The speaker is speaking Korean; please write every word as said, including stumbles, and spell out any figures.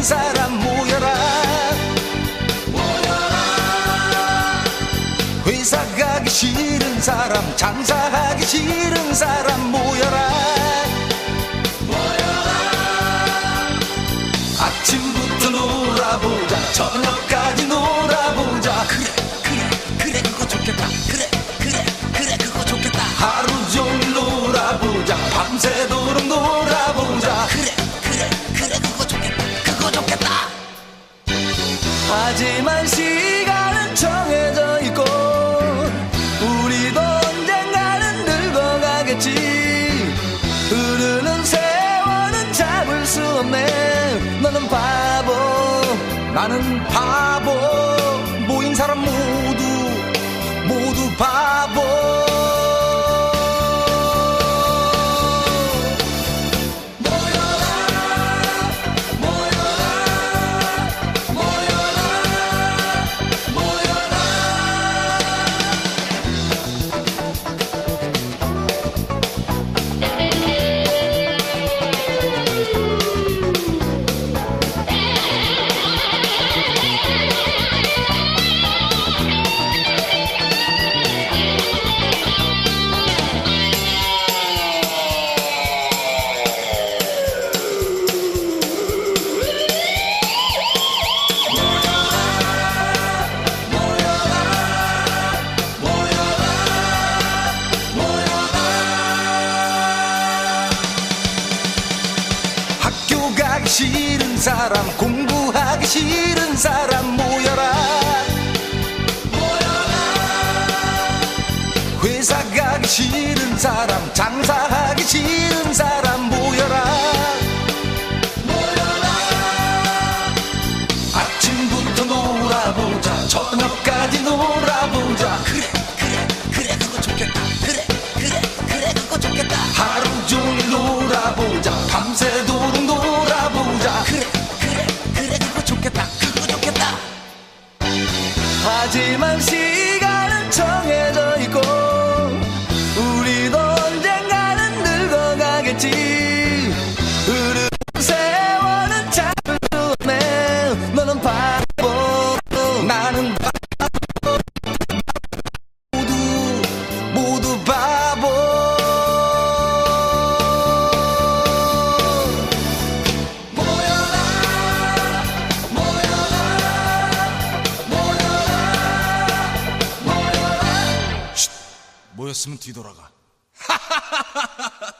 싫은 사람 모여라. 모여라. 회사 가기 싫은 사람, 장사하기 싫은 사람 모여라. 모여라. 아침부터 놀아보자, 저녁까지 놀아보자. 그래 그래 그래 그거 좋겠다. 그래 그래 그래 그거 좋겠다. 하루 종일 놀아보자, 밤새도록 놀아보자. 그래 그래 그래 그거 좋겠다. 그거 좋겠다. 하지만 시간은 정해져 있고 우리도 언젠가는 늙어가겠지. 흐르는 세월은 잡을 수 없네. 너는 바보, 나는 바보. 모인 사람 모두 모두 바보. 가기 싫은 사람, 공부하기 싫은 사람 모여라. 모여라. 회사 가기 싫은 사람, 장사하기 싫은 사람 모여라. 모여라. 아침부터 놀아보자, 저녁까지 놀아보자. 그래 그래 그래 그거 좋겠다. 그래 그래 그래 그거 좋겠다. 하루 종일 놀아보자, 밤새도록 놀아보자. 그래 그래 그래 그거 좋겠다. 그거 좋겠다. 하지만 시간은 정해져 있고 우리도 언젠가는 늙어가겠지. 흐르는 세월은 잡을 수 없네. 너는 바보, 나는 바보. 모두 모두 바보. 모였으면 뒤돌아가.